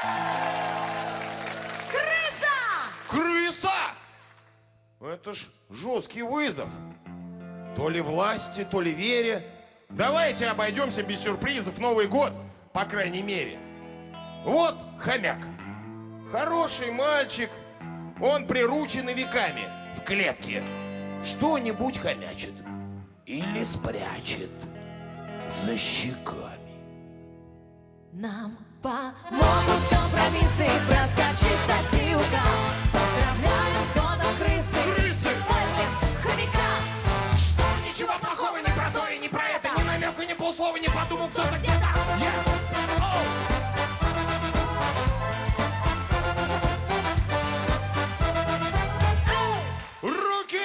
Крыса! Крыса! Это ж жесткий вызов. То ли власти, то ли вере. Давайте обойдемся без сюрпризов Новый год, по крайней мере. Вот хомяк. Хороший мальчик. Он приручен веками в клетке. Что-нибудь хомячит. Или спрячет за щеками. Нам помогут компромиссы, проскочить статьюка. Поздравляем с годом крысы. Ой, блин, хомяка. Что? Ничего плохого ни про то и ни про это. Ни намека, ни полслова не подумал кто-то где-то. Руки!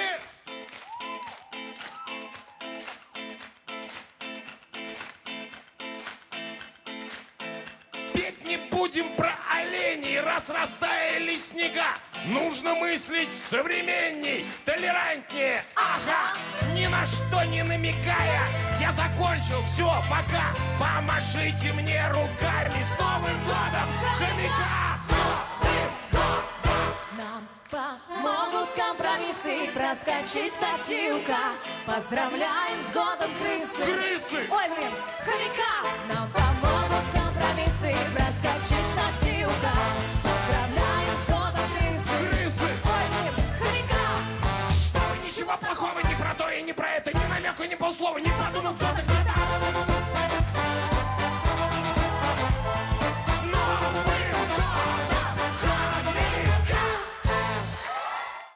Петь не будем про оленей, раз растаяли снега. Нужно мыслить современней, толерантнее. Ага, ни на что не намекая. Я закончил, все, пока. Помашите мне руками. С Новым годом, хомяка! С Новым годом! Нам помогут компромиссы, проскочить статьюка. Поздравляем с годом крысы. Крысы! Ой, блин, хомяка. Нам помогут компромиссы, проскочить статьюка. Поздравляем с годом крысы. Крысы! Ой, блин, хомяка. Что? Ничего плохого ни про то и ни про это. Ни намека, ни полслова не подумал кто-то где.